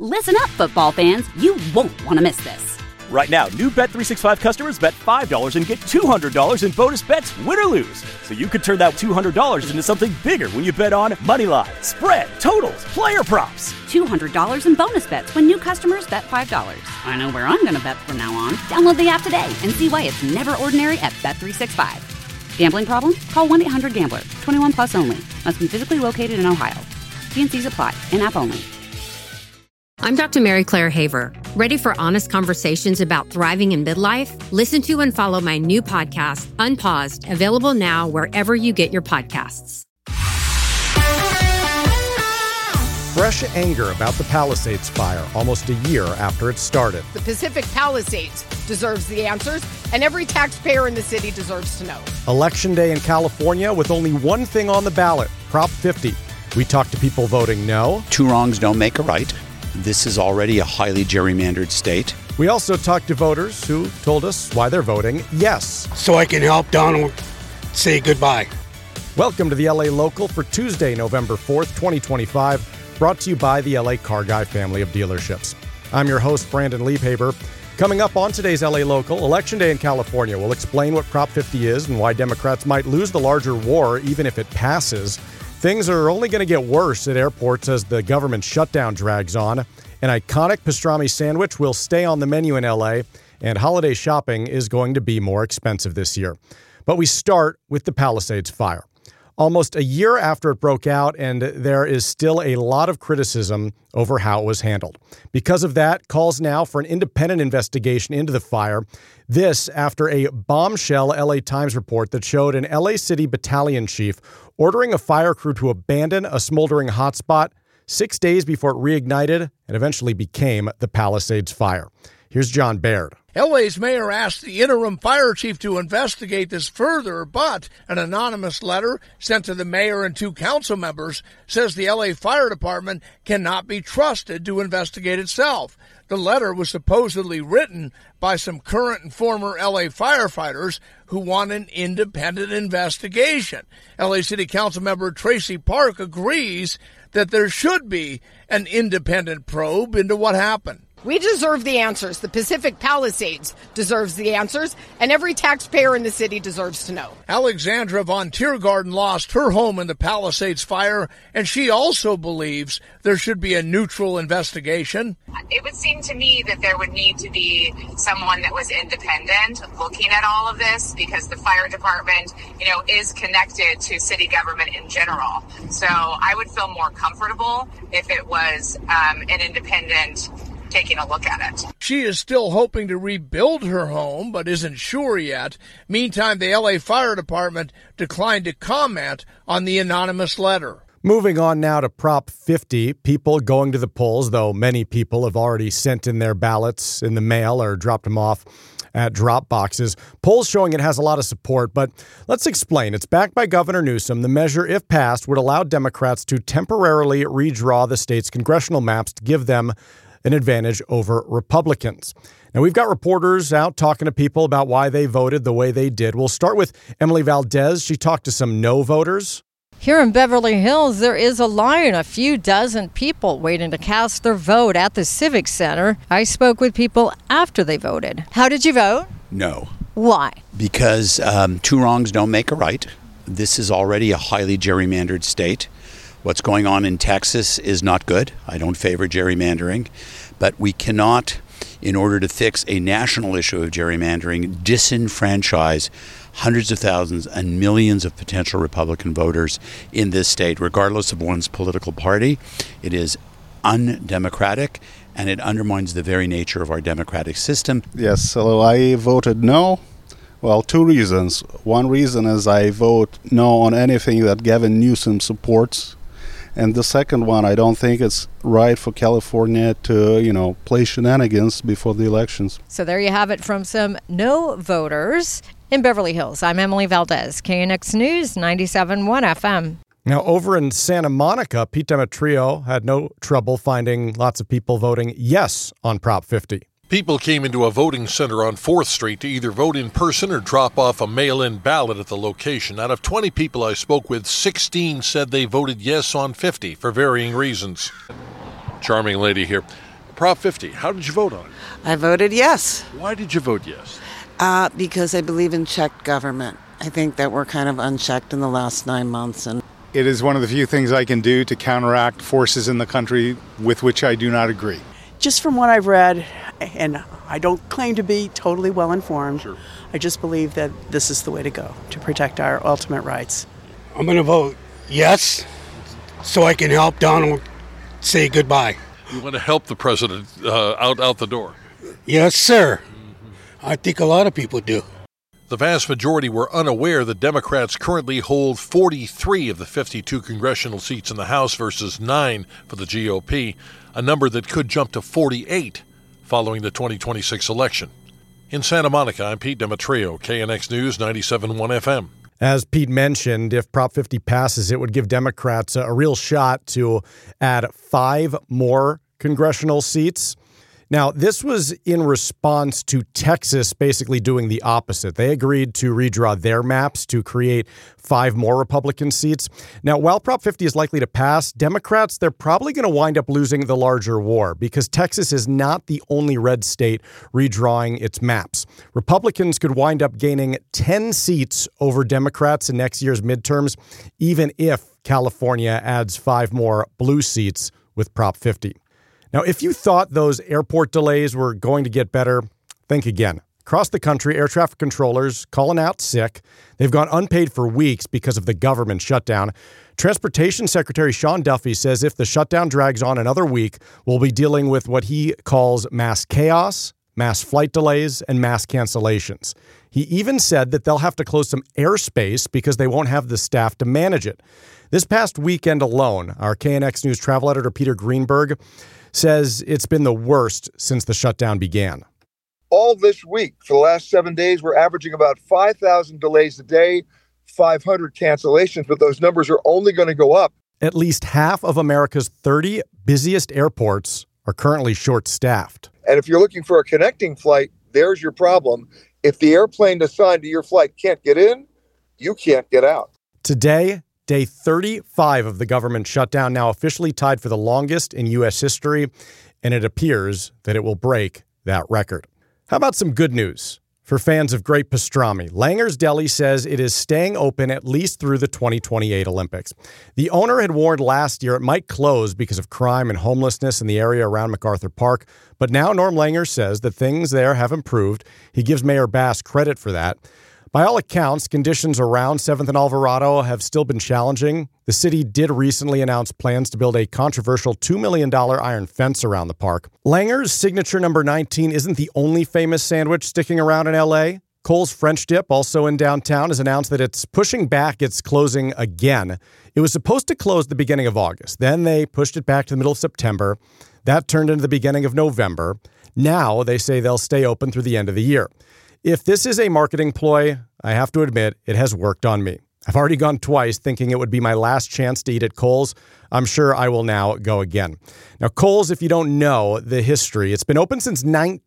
Listen up, football fans. You won't want to miss this. Right now, new Bet365 customers bet $5 and get $200 in bonus bets, win or lose. So you could turn that $200 into something bigger when you bet on money line, spread, totals, player props. $200 in bonus bets when new customers bet $5. I know where I'm going to bet from now on. Download the app today and see why it's never ordinary at Bet365. Gambling problem? Call 1-800-GAMBLER. 21 plus only. Must be physically located in Ohio. T&Cs apply. In-app only. I'm Dr. Mary Claire Haver. Ready for honest conversations about thriving in midlife? Listen to and follow my new podcast, Unpaused, available now wherever you get your podcasts. Fresh anger about the Palisades fire almost a year after it started. The Pacific Palisades deserves the answers, and every taxpayer in the city deserves to know. Election day in California with only one thing on the ballot, Prop 50. We talked to people voting no. Two wrongs don't make a right. This is already a highly gerrymandered state. We also talked to voters who told us why they're voting yes. So I can help Donald say goodbye. Welcome to the LA Local for Tuesday, November 4th, 2025, brought to you by the LA Car Guy family of dealerships. I'm your host, Brandon Liebhaber. Coming up on today's LA Local, Election Day in California. We'll explain what Prop 50 is and why Democrats might lose the larger war even if it passes. Things are only going to get worse at airports as the government shutdown drags on. An iconic pastrami sandwich will stay on the menu in LA, and holiday shopping is going to be more expensive this year. But we start with the Palisades fire. Almost a year after it broke out, and there is still a lot of criticism over how it was handled. Because of that, calls now for an independent investigation into the fire. This after a bombshell LA Times report that showed an LA City battalion chief ordering a fire crew to abandon a smoldering hotspot 6 days before it reignited and eventually became the Palisades fire. Here's John Baird. LA's mayor asked the interim fire chief to investigate this further, but an anonymous letter sent to the mayor and two council members says the LA Fire Department cannot be trusted to investigate itself. The letter was supposedly written by some current and former LA firefighters who want an independent investigation. LA City Council member Tracy Park agrees that there should be an independent probe into what happened. We deserve the answers. The Pacific Palisades deserves the answers, and every taxpayer in the city deserves to know. Alexandra Von Tiergarten lost her home in the Palisades fire, and she also believes there should be a neutral investigation. It would seem to me that there would need to be someone that was independent looking at all of this, because the fire department, is connected to city government in general. So I would feel more comfortable if it was an independent taking a look at it. She is still hoping to rebuild her home, but isn't sure yet. Meantime, the LA Fire Department declined to comment on the anonymous letter. Moving on now to Prop 50, people going to the polls, though many people have already sent in their ballots in the mail or dropped them off at drop boxes. Polls showing it has a lot of support, but let's explain. It's backed by Governor Newsom. The measure, if passed, would allow Democrats to temporarily redraw the state's congressional maps to give them an advantage over Republicans. Now, we've got reporters out talking to people about why they voted the way they did. We'll start with Emily Valdez. She talked to some no voters. Here in Beverly Hills, there is a line, a few dozen people waiting to cast their vote at the Civic Center. I spoke with people after they voted. How did you vote? No. Why? Because two wrongs don't make a right. This is already a highly gerrymandered state. What's going on in Texas is not good. I don't favor gerrymandering, but we cannot, in order to fix a national issue of gerrymandering, disenfranchise hundreds of thousands and millions of potential Republican voters in this state, regardless of one's political party. It is undemocratic, and it undermines the very nature of our democratic system. Yes, so I voted no. Well, two reasons. One reason is I vote no on anything that Gavin Newsom supports. And the second one, I don't think it's right for California to, play shenanigans before the elections. So there you have it from some no voters in Beverly Hills. I'm Emily Valdez, KNX News 97.1 FM. Now, over in Santa Monica, Pete Demetrio had no trouble finding lots of people voting yes on Prop 50. People came into a voting center on 4th Street to either vote in person or drop off a mail-in ballot at the location. Out of 20 people I spoke with, 16 said they voted yes on 50 for varying reasons. Charming lady here. Prop 50. How did you vote on it? I voted yes. Why did you vote yes? Because I believe in checked government. I think that we're kind of unchecked in the last 9 months. And it is one of the few things I can do to counteract forces in the country with which I do not agree. Just from what I've read, and I don't claim to be totally well informed, Sure. I just believe that this is the way to go to protect our ultimate rights. I'm going to vote yes so I can help Donald say goodbye. You want to help the president out the door? Yes, sir. I think a lot of people do. The vast majority were unaware that Democrats currently hold 43 of the 52 congressional seats in the House versus 9 for the GOP, a number that could jump to 48 following the 2026 election. In Santa Monica, I'm Pete Demetrio, KNX News 97.1 FM. As Pete mentioned, if Prop 50 passes, it would give Democrats a real shot to add 5 more congressional seats. Now, this was in response to Texas basically doing the opposite. They agreed to redraw their maps to create 5 more Republican seats. Now, while Prop 50 is likely to pass, Democrats, they're probably going to wind up losing the larger war because Texas is not the only red state redrawing its maps. Republicans could wind up gaining 10 seats over Democrats in next year's midterms, even if California adds 5 more blue seats with Prop 50. Now, if you thought those airport delays were going to get better, think again. Across the country, air traffic controllers calling out sick. They've gone unpaid for weeks because of the government shutdown. Transportation Secretary Sean Duffy says if the shutdown drags on another week, we'll be dealing with what he calls mass chaos, mass flight delays, and mass cancellations. He even said that they'll have to close some airspace because they won't have the staff to manage it. This past weekend alone, our KNX News travel editor Peter Greenberg says it's been the worst since the shutdown began. All this week, for the last 7 days, we're averaging about 5,000 delays a day, 500 cancellations, but those numbers are only going to go up. At least half of America's 30 busiest airports are currently short-staffed. And if you're looking for a connecting flight, there's your problem. If the airplane assigned to your flight can't get in, you can't get out. Today, day 35 of the government shutdown, now officially tied for the longest in U.S. history, and it appears that it will break that record. How about some good news for fans of great pastrami? Langer's Deli says it is staying open at least through the 2028 Olympics. The owner had warned last year it might close because of crime and homelessness in the area around MacArthur Park, but now Norm Langer says that things there have improved. He gives Mayor Bass credit for that. By all accounts, conditions around 7th and Alvarado have still been challenging. The city did recently announce plans to build a controversial $2 million iron fence around the park. Langer's signature number 19 isn't the only famous sandwich sticking around in L.A. Cole's French Dip, also in downtown, has announced that it's pushing back its closing again. It was supposed to close the beginning of August. Then they pushed it back to the middle of September. That turned into the beginning of November. Now they say they'll stay open through the end of the year. If this is a marketing ploy, I have to admit it has worked on me. I've already gone twice thinking it would be my last chance to eat at Cole's. I'm sure I will now go again. Now, Cole's, if you don't know the history, it's been open since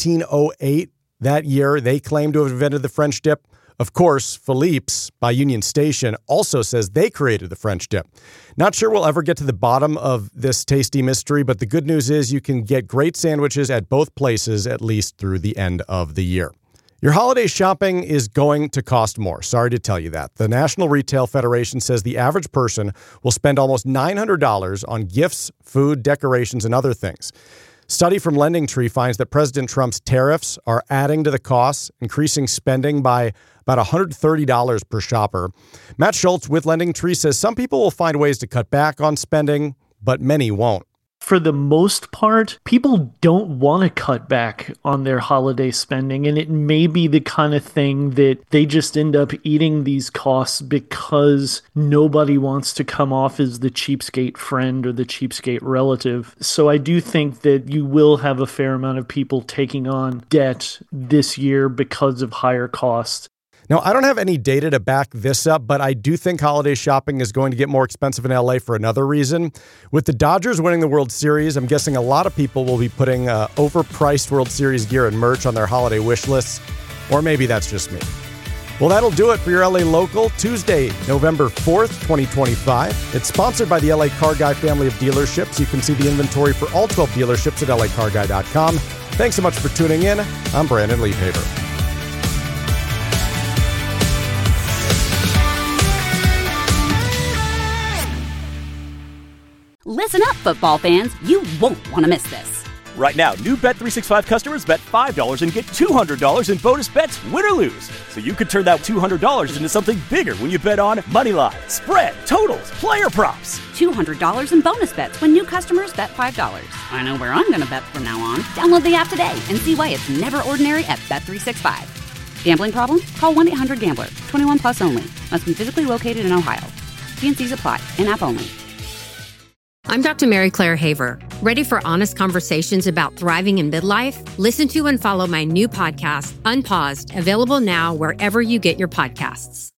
1908. That year, they claim to have invented the French dip. Of course, Philippe's by Union Station also says they created the French dip. Not sure we'll ever get to the bottom of this tasty mystery, but the good news is you can get great sandwiches at both places at least through the end of the year. Your holiday shopping is going to cost more. Sorry to tell you that. The National Retail Federation says the average person will spend almost $900 on gifts, food, decorations, and other things. Study from LendingTree finds that President Trump's tariffs are adding to the costs, increasing spending by about $130 per shopper. Matt Schultz with LendingTree says some people will find ways to cut back on spending, but many won't. For the most part, people don't want to cut back on their holiday spending, and it may be the kind of thing that they just end up eating these costs because nobody wants to come off as the cheapskate friend or the cheapskate relative. So I do think that you will have a fair amount of people taking on debt this year because of higher costs. Now, I don't have any data to back this up, but I do think holiday shopping is going to get more expensive in LA for another reason. With the Dodgers winning the World Series, I'm guessing a lot of people will be putting overpriced World Series gear and merch on their holiday wish lists, or maybe that's just me. Well, that'll do it for your LA Local, Tuesday, November 4th, 2025. It's sponsored by the LA Car Guy family of dealerships. You can see the inventory for all 12 dealerships at lacarguy.com. Thanks so much for tuning in. I'm Brandon Liebhaber. Listen up, football fans. You won't want to miss this. Right now, new Bet365 customers bet $5 and get $200 in bonus bets, win or lose. So you could turn that $200 into something bigger when you bet on moneyline, spread, totals, player props. $200 in bonus bets when new customers bet $5. I know where I'm going to bet from now on. Download the app today and see why it's never ordinary at Bet365. Gambling problem? Call 1-800-GAMBLER. 21 plus only. Must be physically located in Ohio. T&Cs apply. In-app only. I'm Dr. Mary Claire Haver. Ready for honest conversations about thriving in midlife? Listen to and follow my new podcast, Unpaused, available now wherever you get your podcasts.